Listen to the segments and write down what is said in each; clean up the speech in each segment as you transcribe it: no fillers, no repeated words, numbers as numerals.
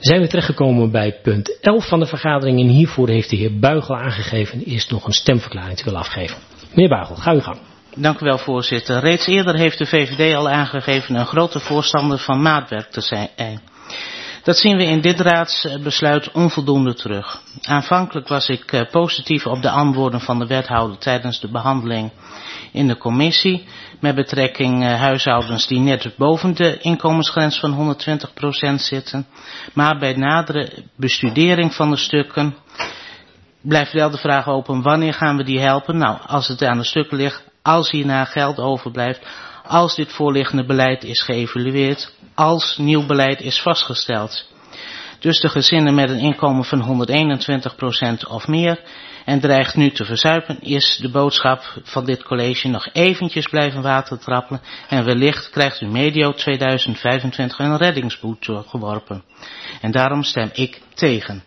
Zijn we terechtgekomen bij punt 11 van de vergadering en hiervoor heeft de heer Buigel aangegeven eerst nog een stemverklaring te willen afgeven. Meneer Buigel, ga uw gang. Dank u wel, voorzitter. Reeds eerder heeft de VVD al aangegeven een grote voorstander van maatwerk te zijn. Dat zien we in dit raadsbesluit onvoldoende terug. Aanvankelijk was ik positief op de antwoorden van de wethouder tijdens de behandeling in de commissie met betrekking huishoudens die net boven de inkomensgrens van 120% zitten. Maar bij nadere bestudering van de stukken blijft wel de vraag open: wanneer gaan we die helpen? Nou, als het aan de stukken ligt, als hierna geld overblijft, als dit voorliggende beleid is geëvalueerd, als nieuw beleid is vastgesteld. Dus de gezinnen met een inkomen van 121% of meer en dreigt nu te verzuipen, is de boodschap van dit college nog eventjes blijven watertrappelen en wellicht krijgt u medio 2025 een reddingsboot toegeworpen. En daarom stem ik tegen.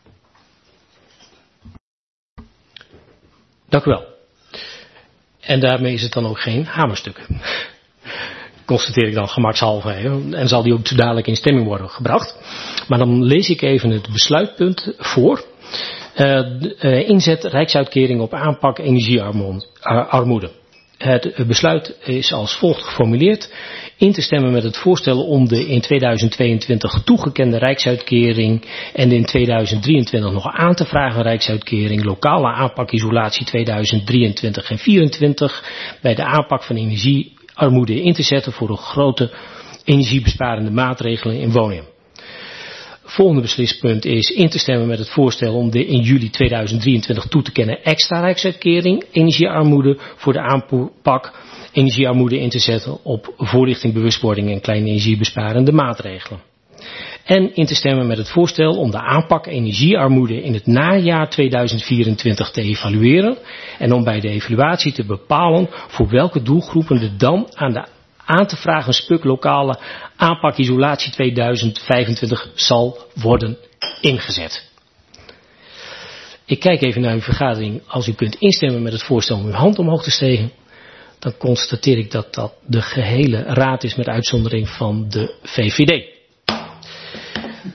Dank u wel. En daarmee is het dan ook geen hamerstuk. Constateer ik dan gemakshalve. En zal die ook zo dadelijk in stemming worden gebracht. Maar dan lees ik even het besluitpunt voor. Inzet Rijksuitkering op aanpak energiearmoede. Het besluit is als volgt geformuleerd: in te stemmen met het voorstel om de in 2022 toegekende Rijksuitkering en in 2023 nog aan te vragen Rijksuitkering lokale aanpak isolatie 2023 en 2024 bij de aanpak van energiearmoede in te zetten voor een grote energiebesparende maatregelen in woningen. Volgende beslispunt is in te stemmen met het voorstel om de in juli 2023 toe te kennen extra Rijksuitkering energiearmoede voor de aanpak energiearmoede in te zetten op voorlichting, bewustwording en kleine energiebesparende maatregelen. En in te stemmen met het voorstel om de aanpak energiearmoede in het najaar 2024 te evalueren en om bij de evaluatie te bepalen voor welke doelgroepen er dan aan te vragen spuk lokale aanpak isolatie 2025 zal worden ingezet. Ik kijk even naar uw vergadering. Als u kunt instemmen met het voorstel om uw hand omhoog te steken, dan constateer ik dat dat de gehele raad is met uitzondering van de VVD.